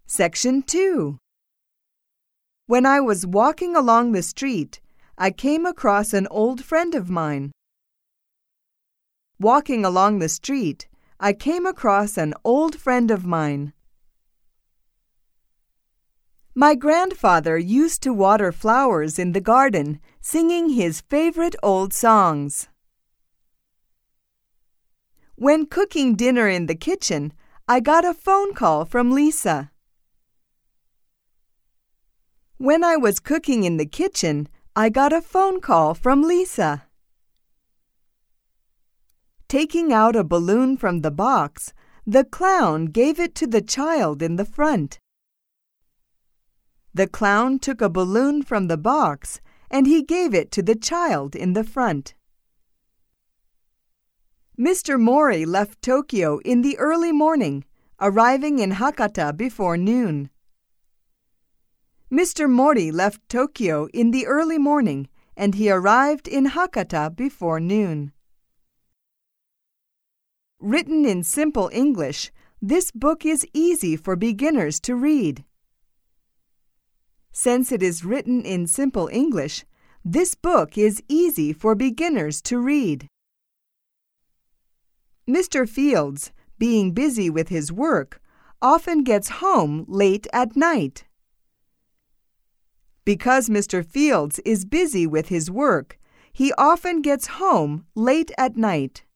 Section 2. When I was walking along the street, I came across an old friend of mine. Walking along the street, I came across an old friend of mine. My grandfather used to water flowers in the garden, singing his favorite old songs. When cooking dinner in the kitchen, I got a phone call from Lisa. When I was cooking in the kitchen, I got a phone call from Lisa. Taking out a balloon from the box, the clown gave it to the child in the front. The clown took a balloon from the box and he gave it to the child in the front. Mr. Mori left Tokyo in the early morning, arriving in Hakata before noon. Mr. Mori left Tokyo in the early morning and he arrived in Hakata before noon. Written in simple English, this book is easy for beginners to read. Since it is written in simple English, this book is easy for beginners to read. Mr. Fields, being busy with his work, often gets home late at night. Because Mr. Fields is busy with his work, he often gets home late at night.